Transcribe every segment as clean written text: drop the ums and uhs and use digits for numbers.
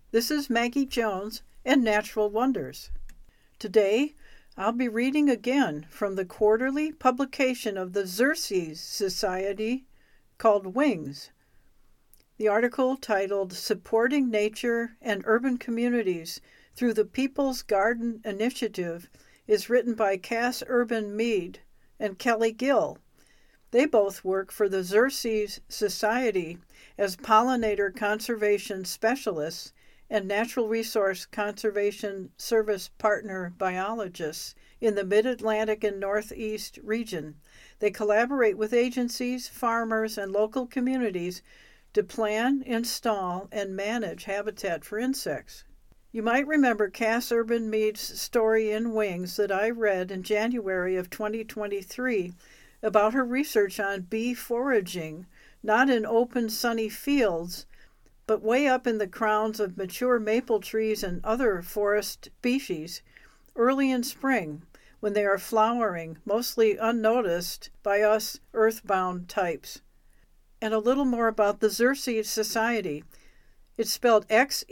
This is Maggie Jones and Natural Wonders. Today, I'll be reading again from the quarterly publication of the Xerces Society called Wings. The article titled Supporting Nature and Urban Communities Through the People's Garden Initiative is written by Cass Urban Mead and Kelly Gill. They both work for the Xerces Society as pollinator conservation specialists and natural resource conservation service partner biologists in the Mid-Atlantic and Northeast region. They collaborate with agencies, farmers, and local communities to plan, install, and manage habitat for insects. You might remember Cass Urban Mead's story in Wings that I read in January of 2023 about her research on bee foraging, not in open sunny fields, but way up in the crowns of mature maple trees and other forest species, early in spring, when they are flowering, mostly unnoticed by us earthbound types. And a little more about the Xerces Society. It's spelled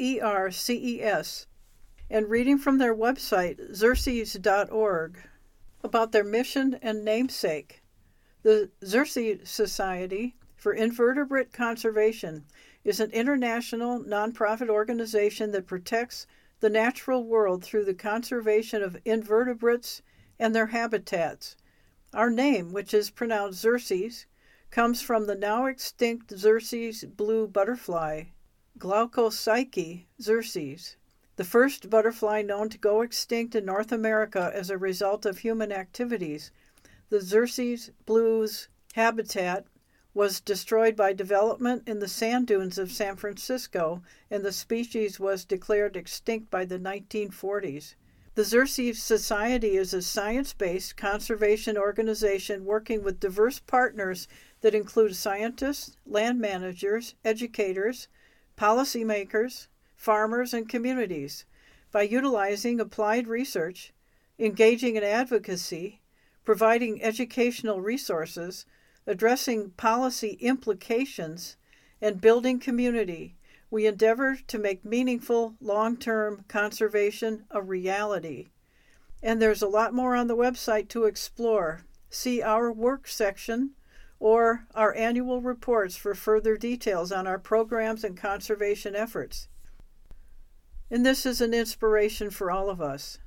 Xerces, and reading from their website, xerces.org, about their mission and namesake. The Xerces Society for Invertebrate Conservation is an international nonprofit organization that protects the natural world through the conservation of invertebrates and their habitats. Our name, which is pronounced Xerces, comes from the now extinct Xerces blue butterfly, Glaucopsyche xerces, the first butterfly known to go extinct in North America as a result of human activities. The Xerces blue's habitat was destroyed by development in the sand dunes of San Francisco, and the species was declared extinct by the 1940s. The Xerces Society is a science-based conservation organization working with diverse partners that include scientists, land managers, educators, policymakers, farmers, and communities. By utilizing applied research, engaging in advocacy, providing educational resources, addressing policy implications, and building community, we endeavor to make meaningful, long-term conservation a reality. And there's a lot more on the website to explore. See our work section or our annual reports for further details on our programs and conservation efforts. And this is an inspiration for all of us.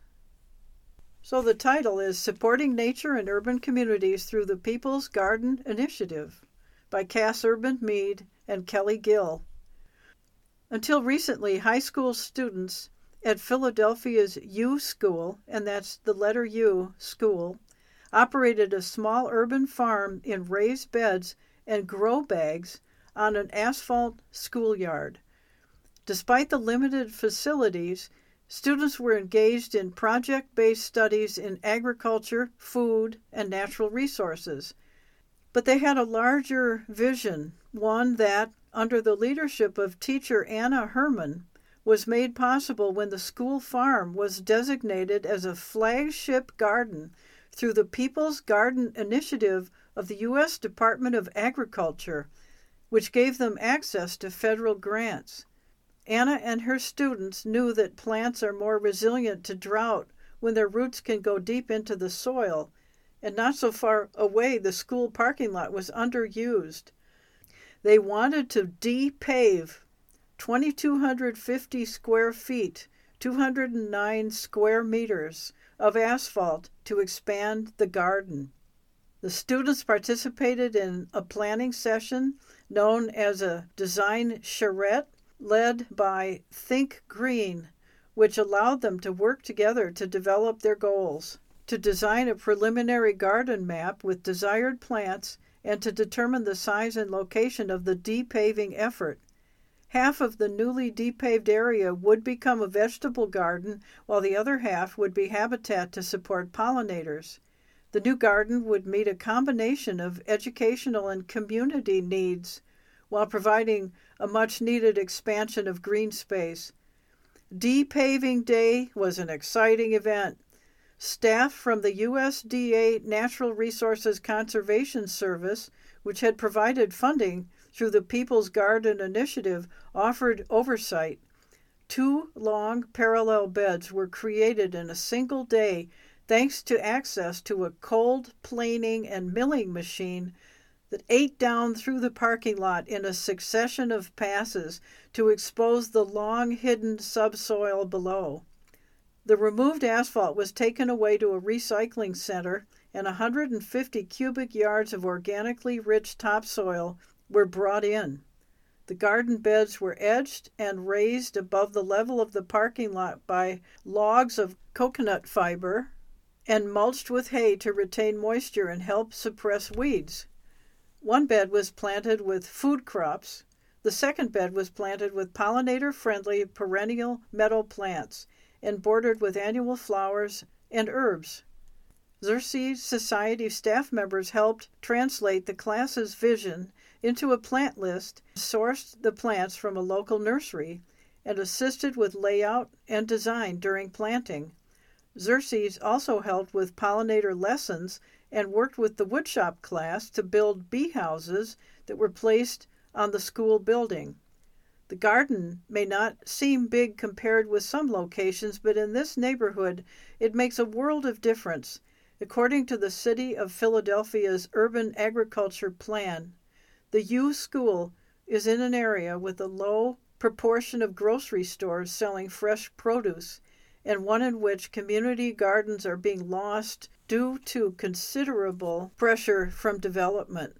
So the title is Supporting Nature and Urban Communities Through the People's Garden Initiative by Cass Urban Mead and Kelly Gill. Until recently, high school students at Philadelphia's U School, and that's the letter U, school, operated a small urban farm in raised beds and grow bags on an asphalt schoolyard. Despite the limited facilities, students were engaged in project-based studies in agriculture, food, and natural resources. But they had a larger vision, one that, under the leadership of teacher Anna Herman, was made possible when the school farm was designated as a flagship garden through the People's Garden Initiative of the U.S. Department of Agriculture, which gave them access to federal grants. Anna and her students knew that plants are more resilient to drought when their roots can go deep into the soil, and not so far away the school parking lot was underused. They wanted to de-pave 2,250 square feet, 209 square meters of asphalt to expand the garden. The students participated in a planning session known as a design charrette, led by Think Green, which allowed them to work together to develop their goals, to design a preliminary garden map with desired plants, and to determine the size and location of the de-paving effort. Half of the newly de-paved area would become a vegetable garden, while the other half would be habitat to support pollinators. The new garden would meet a combination of educational and community needs, while providing a much-needed expansion of green space. De-Paving Day was an exciting event. Staff from the USDA Natural Resources Conservation Service, which had provided funding through the People's Garden Initiative, offered oversight. 2 long parallel beds were created in a single day thanks to access to a cold planing and milling machine that ate down through the parking lot in a succession of passes to expose the long-hidden subsoil below. The removed asphalt was taken away to a recycling center, and 150 cubic yards of organically rich topsoil were brought in. The garden beds were edged and raised above the level of the parking lot by logs of coconut fiber and mulched with hay to retain moisture and help suppress weeds. One bed was planted with food crops. The second bed was planted with pollinator-friendly perennial meadow plants and bordered with annual flowers and herbs. Xerces Society staff members helped translate the class's vision into a plant list, sourced the plants from a local nursery, and assisted with layout and design during planting. Xerces also helped with pollinator lessons and worked with the woodshop class to build bee houses that were placed on the school building. The garden may not seem big compared with some locations, but in this neighborhood it makes a world of difference. According to the City of Philadelphia's Urban Agriculture Plan, the U School is in an area with a low proportion of grocery stores selling fresh produce, and one in which community gardens are being lost due to considerable pressure from development.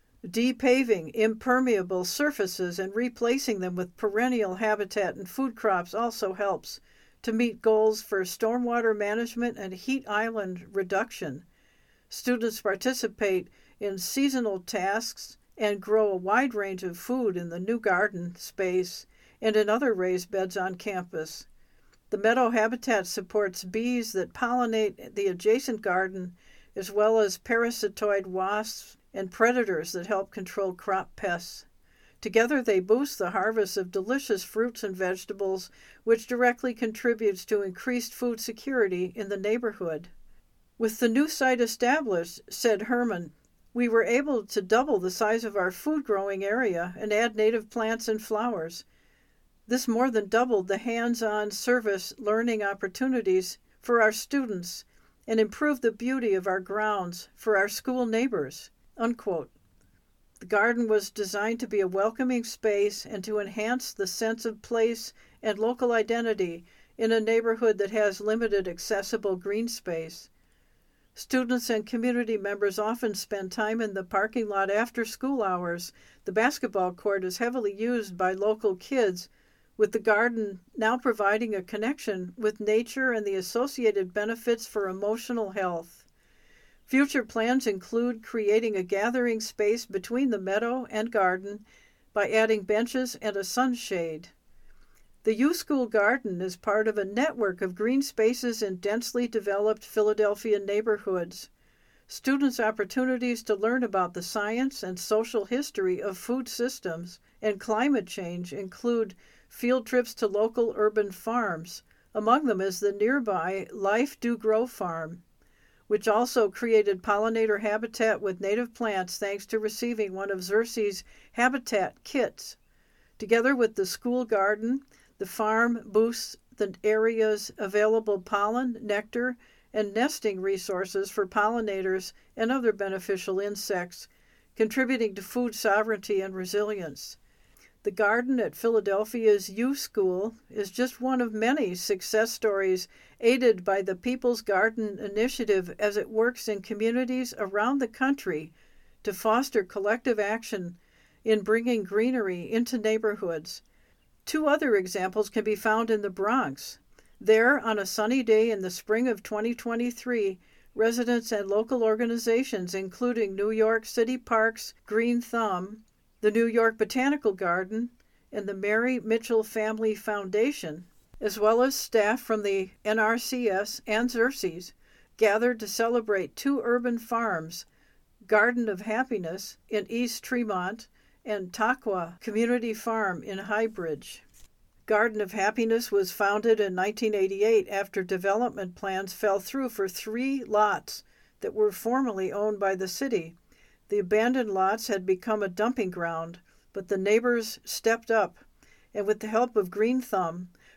Depaving impermeable surfaces and replacing them with perennial habitat and food crops also helps to meet goals for stormwater management and heat island reduction. Students participate in seasonal tasks and grow a wide range of food in the new garden space and in other raised beds on campus. The meadow habitat supports bees that pollinate the adjacent garden, as well as parasitoid wasps and predators that help control crop pests. Together they boost the harvest of delicious fruits and vegetables, which directly contributes to increased food security in the neighborhood. With the new site established, said Herman, we were able to double the size of our food growing area and add native plants and flowers. This more than doubled the hands-on service learning opportunities for our students and improved the beauty of our grounds for our school neighbors." Unquote. The garden was designed to be a welcoming space and to enhance the sense of place and local identity in a neighborhood that has limited accessible green space. Students and community members often spend time in the parking lot after school hours. The basketball court is heavily used by local kids, with the garden now providing a connection with nature and the associated benefits for emotional health. Future plans include creating a gathering space between the meadow and garden by adding benches and a sunshade. The U School Garden is part of a network of green spaces in densely developed Philadelphia neighborhoods. Students' opportunities to learn about the science and social history of food systems and climate change include field trips to local urban farms. Among them is the nearby Life Do Grow Farm, which also created pollinator habitat with native plants thanks to receiving one of Xerces' habitat kits. Together with the school garden, the farm boosts the area's available pollen, nectar, and nesting resources for pollinators and other beneficial insects, contributing to food sovereignty and resilience. The garden at Philadelphia's U School is just one of many success stories aided by the People's Garden Initiative as it works in communities around the country to foster collective action in bringing greenery into neighborhoods. Two other examples can be found in the Bronx. There, on a sunny day in the spring of 2023, residents and local organizations, including New York City Parks' Green Thumb, the New York Botanical Garden, and the Mary Mitchell Family Foundation, as well as staff from the NRCS and Xerces, gathered to celebrate two urban farms, Garden of Happiness in East Tremont and Taqua Community Farm in Highbridge. Garden of Happiness was founded in 1988 after development plans fell through for 3 lots that were formerly owned by the city. The abandoned lots had become a dumping ground, but the neighbors stepped up, and with the help of Green Thumb,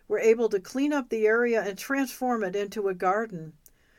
were able to clean up the area and transform it into a garden.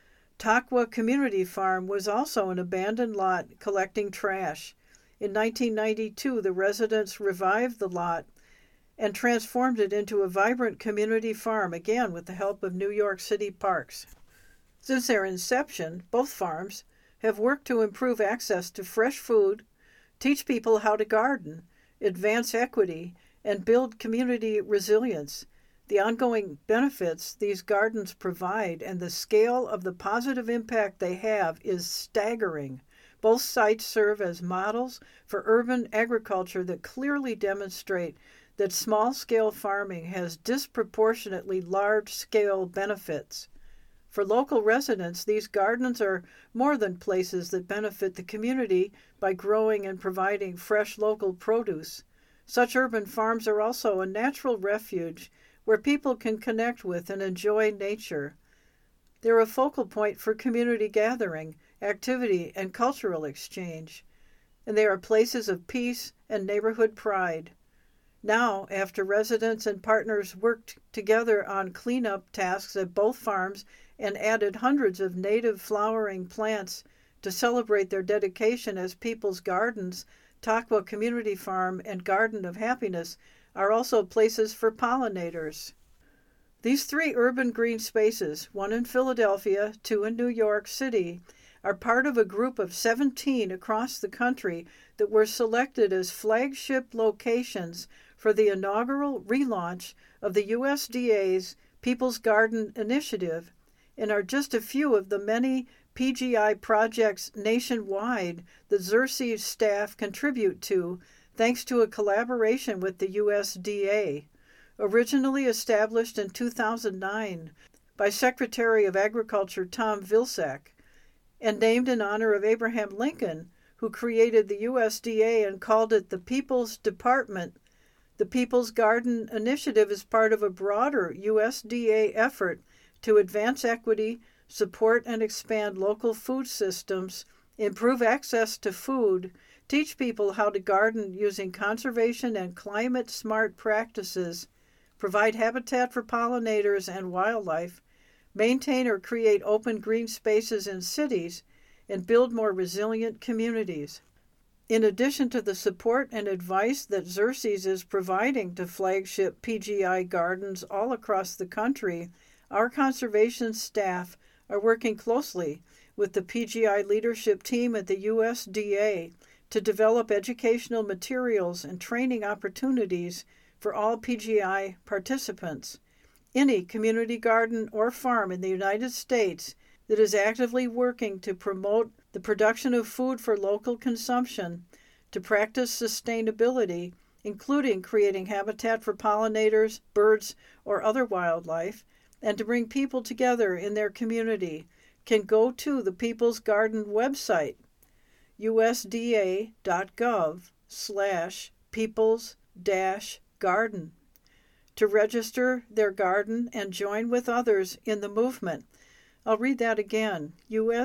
Taqua Community Farm was also an abandoned lot collecting trash. In 1992, the residents revived the lot and transformed it into a vibrant community farm, again with the help of New York City Parks. Since their inception, both farms have worked to improve access to fresh food, teach people how to garden, advance equity, and build community resilience. The ongoing benefits these gardens provide and the scale of the positive impact they have is staggering. Both sites serve as models for urban agriculture that clearly demonstrate that small-scale farming has disproportionately large-scale benefits. For local residents, these gardens are more than places that benefit the community by growing and providing fresh local produce. Such urban farms are also a natural refuge where people can connect with and enjoy nature. They're a focal point for community gathering, activity, and cultural exchange, and they are places of peace and neighborhood pride. Now, after residents and partners worked together on cleanup tasks at both farms and added hundreds of native flowering plants to celebrate their dedication as people's gardens, Taqua Community Farm and Garden of Happiness are also places for pollinators. These 3 urban green spaces, one in Philadelphia, 2 in New York City, are part of a group of 17 across the country that were selected as flagship locations for the inaugural relaunch of the USDA's People's Garden Initiative, and are just a few of the many PGI projects nationwide that Xerces staff contribute to thanks to a collaboration with the USDA. Originally established in 2009 by Secretary of Agriculture Tom Vilsack, and named in honor of Abraham Lincoln, who created the USDA and called it the People's Department, the People's Garden Initiative is part of a broader USDA effort to advance equity, support and expand local food systems, improve access to food, teach people how to garden using conservation and climate-smart practices, provide habitat for pollinators and wildlife, maintain or create open green spaces in cities, and build more resilient communities. In addition to the support and advice that Xerces is providing to flagship PGI gardens all across the country, our conservation staff are working closely with the PGI leadership team at the USDA to develop educational materials and training opportunities for all PGI participants. Any community garden or farm in the United States that is actively working to promote the production of food for local consumption, to practice sustainability, including creating habitat for pollinators, birds, or other wildlife, and to bring people together in their community, can go to the People's Garden website, usda.gov/peoples-garden, to register their garden and join with others in the movement. I'll read that again,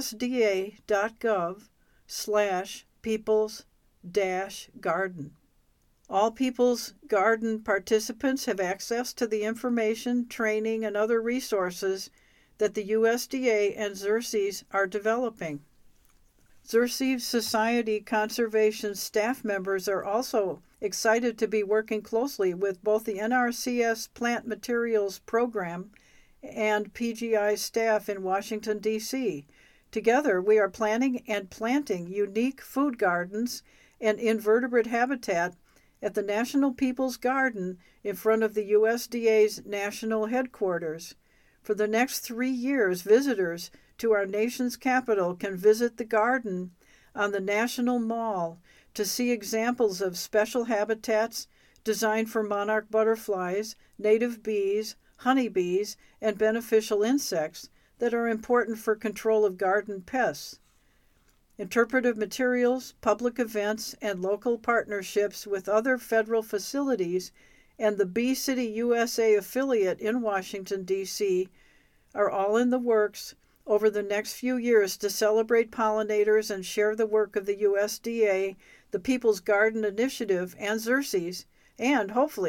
usda.gov/peoples-garden. All People's Garden participants have access to the information, training, and other resources that the USDA and Xerces are developing. Xerces Society Conservation staff members are also excited to be working closely with both the NRCS Plant Materials Program and PGI staff in Washington, D.C. Together, we are planning and planting unique food gardens and invertebrate habitat at the National People's Garden in front of the USDA's national headquarters. For the next 3 years, visitors to our nation's capital can visit the garden on the National Mall to see examples of special habitats designed for monarch butterflies, native bees, honeybees, and beneficial insects that are important for control of garden pests. Interpretive materials, public events, and local partnerships with other federal facilities and the Bee City USA affiliate in Washington, D.C. are all in the works over the next few years to celebrate pollinators and share the work of the USDA, the People's Garden Initiative, and Xerces, and hopefully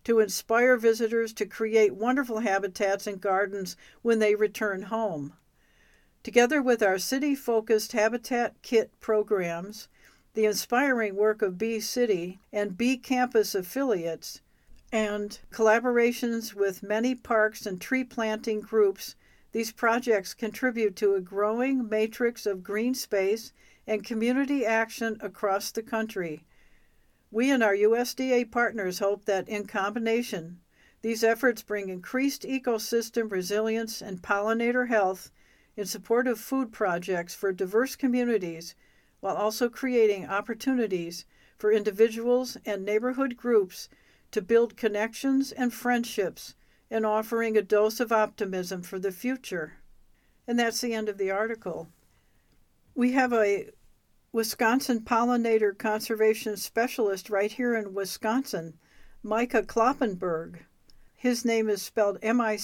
to inspire visitors to create wonderful habitats and gardens when they return home. Together with our city-focused Habitat Kit programs, the inspiring work of Bee City and Bee Campus affiliates, and collaborations with many parks and tree planting groups, these projects contribute to a growing matrix of green space and community action across the country. We and our USDA partners hope that in combination, these efforts bring increased ecosystem resilience and pollinator health in support of food projects for diverse communities, while also creating opportunities for individuals and neighborhood groups to build connections and friendships, and offering a dose of optimism for the future. And that's the end of the article. We have a Wisconsin pollinator conservation specialist right here in Wisconsin, Micah Kloppenberg. His name is spelled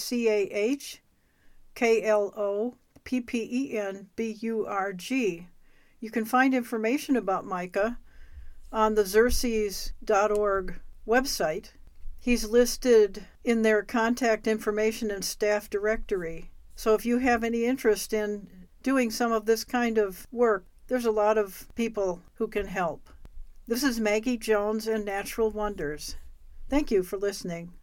MICAHKLOPPENBURG. You can find information about Micah on the Xerces.org website. He's listed in their contact information and staff directory. So if you have any interest in doing some of this kind of work, there's a lot of people who can help. This is Maggie Jones and Natural Wonders. Thank you for listening.